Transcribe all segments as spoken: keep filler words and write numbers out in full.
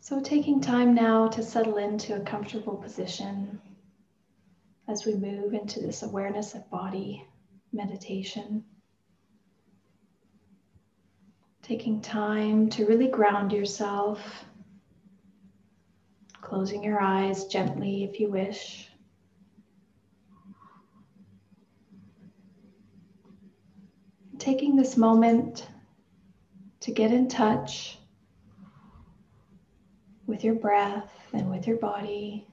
So taking time now to settle into a comfortable position as we move into this awareness of body meditation. Taking time to really ground yourself, closing your eyes gently if you wish. Taking this moment to get in touch with your breath and with your body.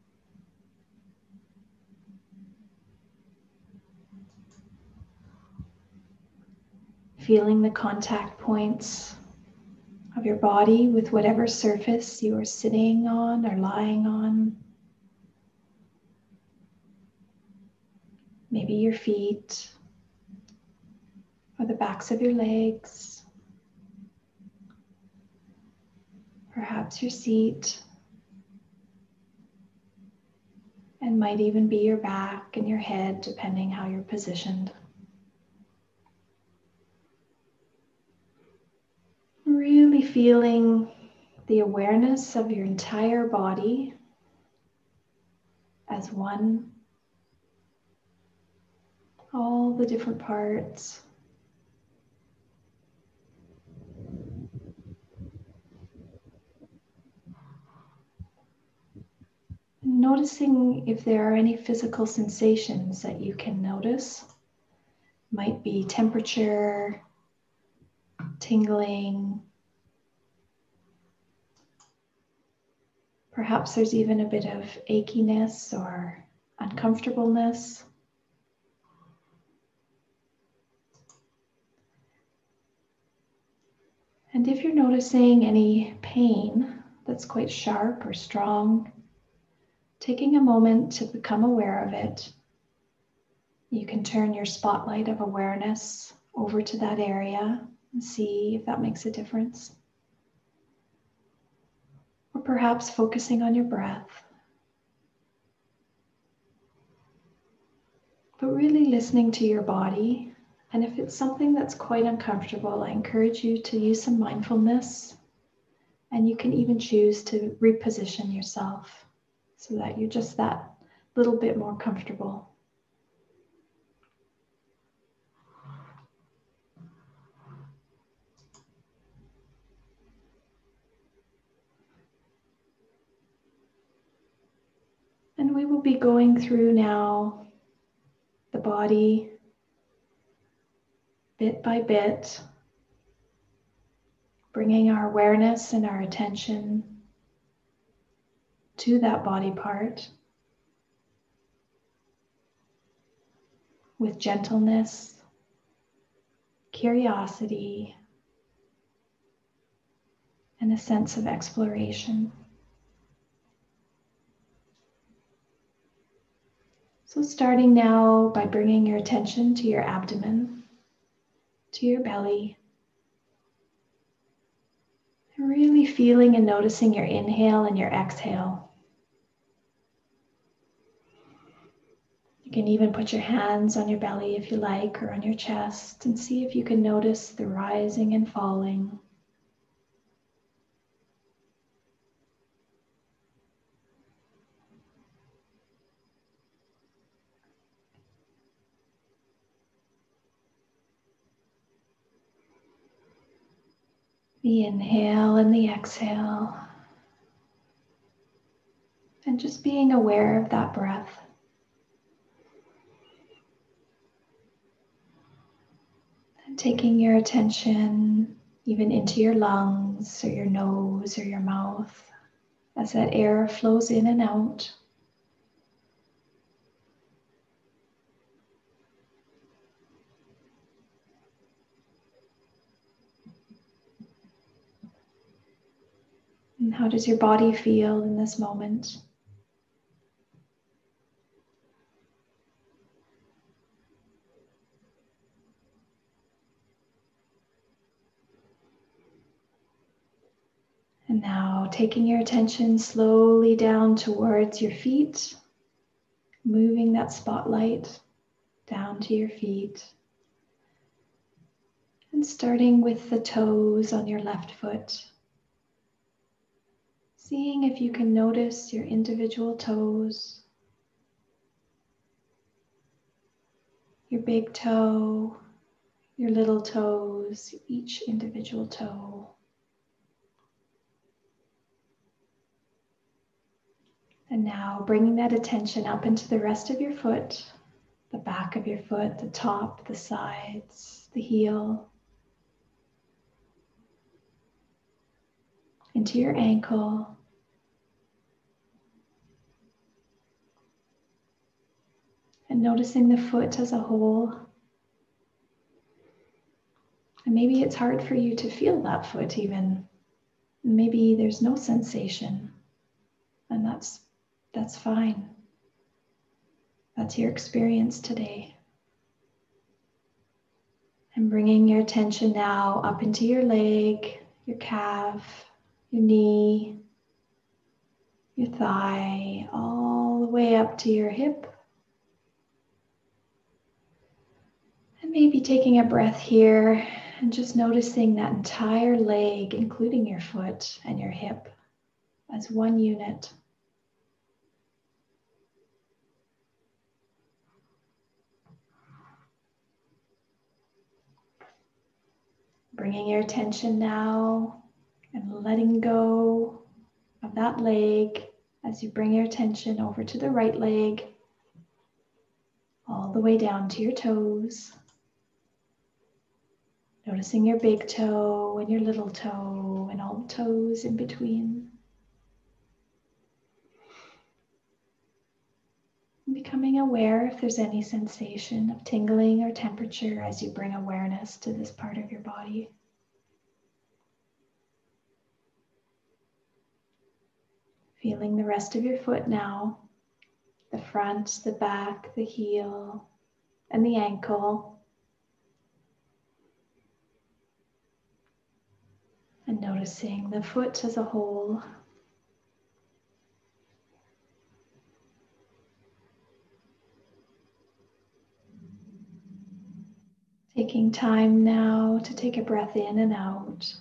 Feeling the contact points of your body with whatever surface you are sitting on or lying on. Maybe your feet or the backs of your legs. Perhaps your seat, and might even be your back and your head, depending how you're positioned. Really feeling the awareness of your entire body as one, all the different parts. Noticing if there are any physical sensations that you can notice. Might be temperature, tingling. Perhaps there's even a bit of achiness or uncomfortableness. And if you're noticing any pain that's quite sharp or strong, taking a moment to become aware of it, you can turn your spotlight of awareness over to that area and see if that makes a difference. Or perhaps focusing on your breath. But really listening to your body. And if it's something that's quite uncomfortable, I encourage you to use some mindfulness. And you can even choose to reposition yourself so that you're just that little bit more comfortable. And we will be going through now the body bit by bit, bringing our awareness and our attention to that body part with gentleness, curiosity, and a sense of exploration. So starting now by bringing your attention to your abdomen, to your belly, and really feeling and noticing your inhale and your exhale. You can even put your hands on your belly if you like, or on your chest, and see if you can notice the rising and falling. The inhale and the exhale. And just being aware of that breath. And taking your attention even into your lungs or your nose or your mouth as that air flows in and out. And how does your body feel in this moment? And now taking your attention slowly down towards your feet, moving that spotlight down to your feet. And starting with the toes on your left foot. Seeing if you can notice your individual toes, your big toe, your little toes, each individual toe. And now bringing that attention up into the rest of your foot, the back of your foot, the top, the sides, the heel, into your ankle, and noticing the foot as a whole. And maybe it's hard for you to feel that foot even. Maybe there's no sensation, and that's that's fine. That's your experience today. And bringing your attention now up into your leg, your calf, your knee, your thigh, all the way up to your hip. And maybe taking a breath here and just noticing that entire leg, including your foot and your hip, as one unit. Bringing your attention now and letting go of that leg as you bring your attention over to the right leg, all the way down to your toes. Noticing your big toe and your little toe and all the toes in between. And becoming aware if there's any sensation of tingling or temperature as you bring awareness to this part of your body. Feeling the rest of your foot now, the front, the back, the heel, and the ankle. And noticing the foot as a whole. Taking time now to take a breath in and out.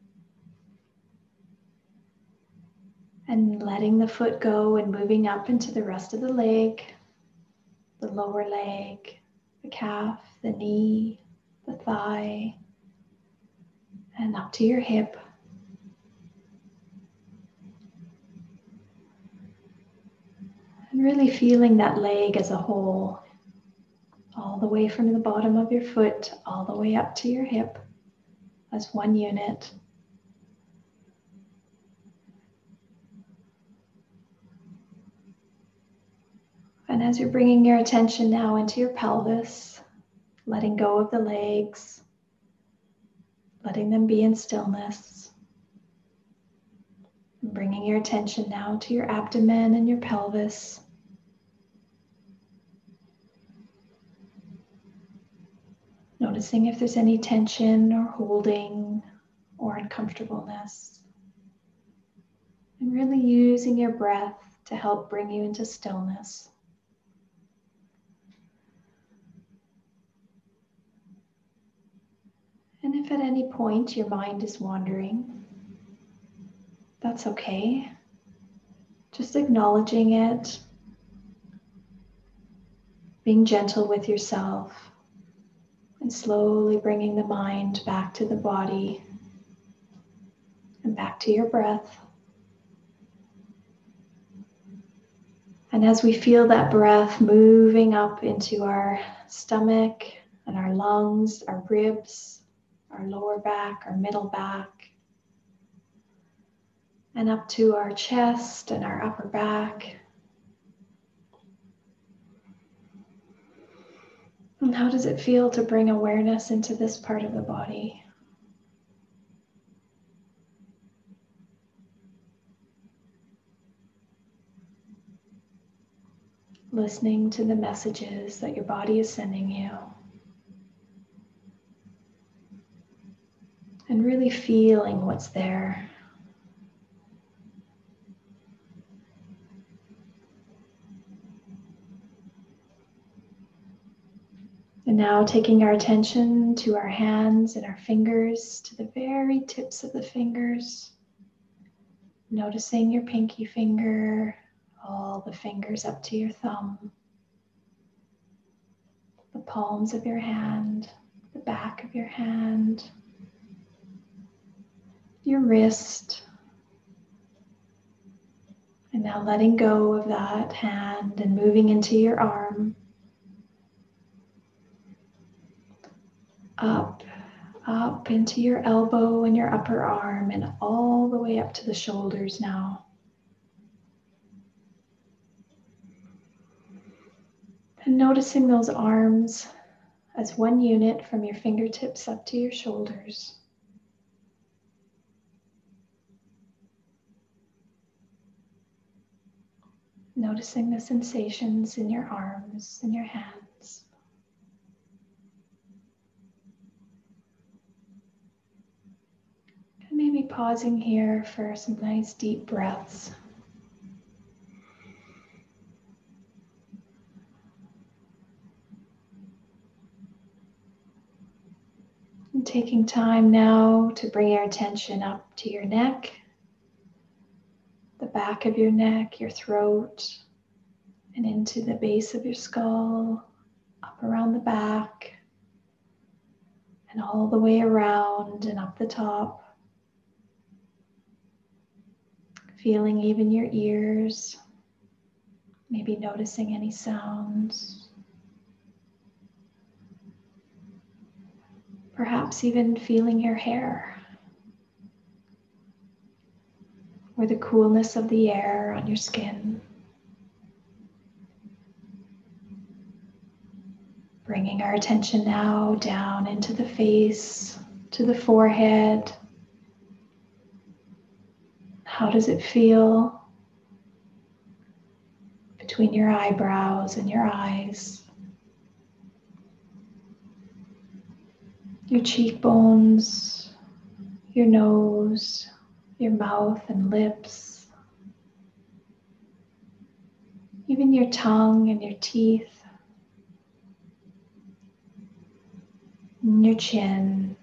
And letting the foot go and moving up into the rest of the leg, the lower leg, the calf, the knee, the thigh, and up to your hip. And really feeling that leg as a whole, all the way from the bottom of your foot, all the way up to your hip as one unit. And as you're bringing your attention now into your pelvis, letting go of the legs, letting them be in stillness, and bringing your attention now to your abdomen and your pelvis. Noticing if there's any tension or holding or uncomfortableness. And really using your breath to help bring you into stillness. And if at any point your mind is wandering, that's okay. Just acknowledging it, being gentle with yourself, and slowly bringing the mind back to the body and back to your breath. And as we feel that breath moving up into our stomach and our lungs, our ribs, our lower back, our middle back, and up to our chest and our upper back. And how does it feel to bring awareness into this part of the body? Listening to the messages that your body is sending you. And really feeling what's there. And now taking our attention to our hands and our fingers, to the very tips of the fingers. Noticing your pinky finger, all the fingers up to your thumb, the palms of your hand, the back of your hand, your wrist. And now letting go of that hand and moving into your arm. Up, up into your elbow and your upper arm and all the way up to the shoulders now. And noticing those arms as one unit from your fingertips up to your shoulders. Noticing the sensations in your arms and your hands. And maybe pausing here for some nice deep breaths. And taking time now to bring your attention up to your neck, the back of your neck, your throat, and into the base of your skull, up around the back, and all the way around and up the top. Feeling even your ears, maybe noticing any sounds. Perhaps even feeling your hair or the coolness of the air on your skin. Bringing our attention now down into the face, to the forehead. How does it feel between your eyebrows and your eyes? Your cheekbones, your nose, your mouth and lips, even your tongue and your teeth, and your chin.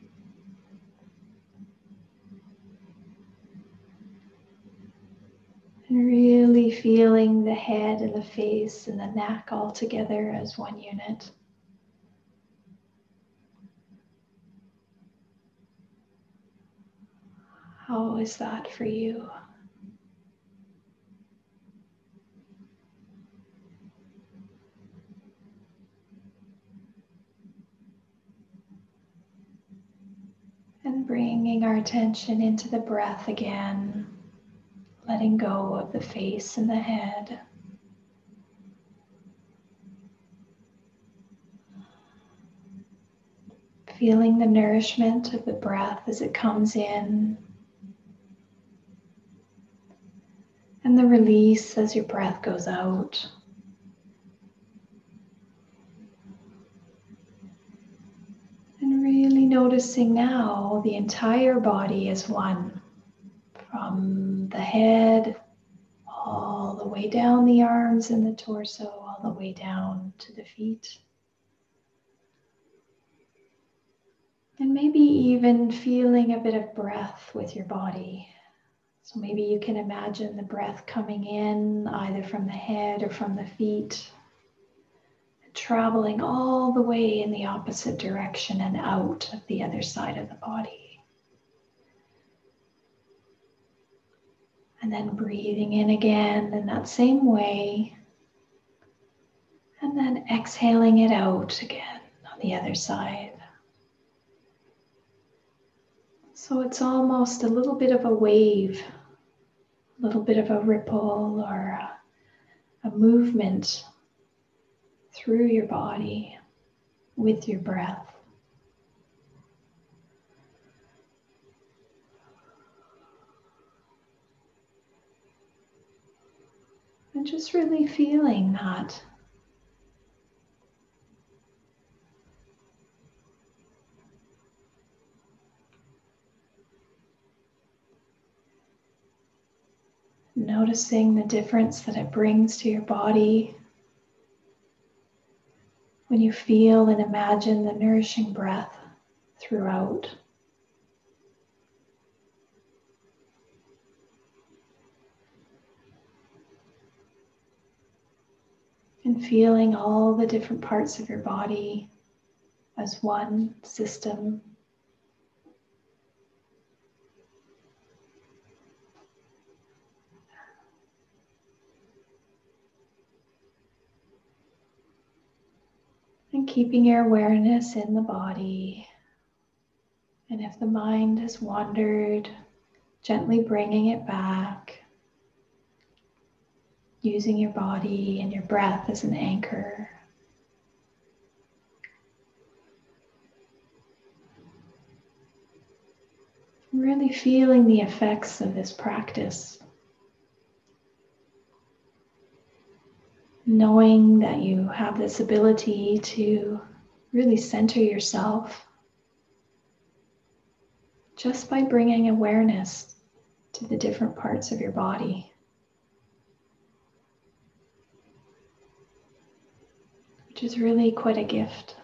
And really feeling the head and the face and the neck all together as one unit. How is that for you? And bringing our attention into the breath again, letting go of the face and the head. Feeling the nourishment of the breath as it comes in, and the release as your breath goes out. And really noticing now the entire body as one, from the head all the way down the arms and the torso, all the way down to the feet. And maybe even feeling a bit of breath with your body. So maybe you can imagine the breath coming in either from the head or from the feet, traveling all the way in the opposite direction and out of the other side of the body. And then breathing in again in that same way. And then exhaling it out again on the other side. So it's almost a little bit of a wave, a little bit of a ripple or a, a movement through your body with your breath. And just really feeling that. Noticing the difference that it brings to your body when you feel and imagine the nourishing breath throughout. And feeling all the different parts of your body as one system. And keeping your awareness in the body. And if the mind has wandered, gently bringing it back, using your body and your breath as an anchor. Really feeling the effects of this practice. Knowing that you have this ability to really center yourself just by bringing awareness to the different parts of your body. Which is really quite a gift.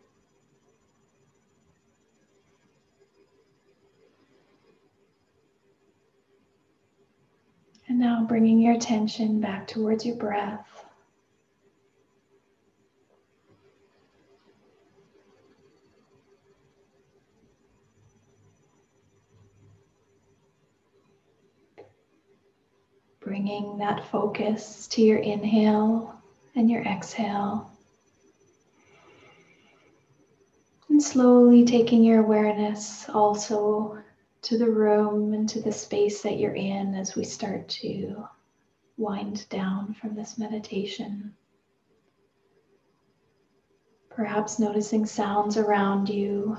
And now bringing your attention back towards your breath. Bringing that focus to your inhale and your exhale. And slowly taking your awareness also to the room and to the space that you're in as we start to wind down from this meditation. Perhaps noticing sounds around you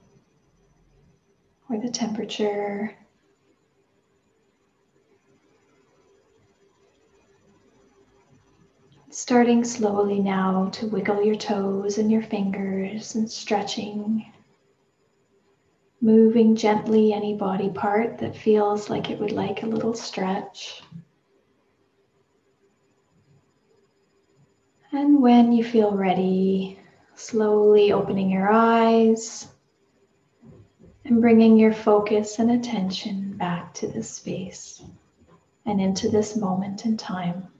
or the temperature. Starting slowly now to wiggle your toes and your fingers and stretching. Moving gently any body part that feels like it would like a little stretch. And when you feel ready, slowly opening your eyes and bringing your focus and attention back to this space and into this moment in time.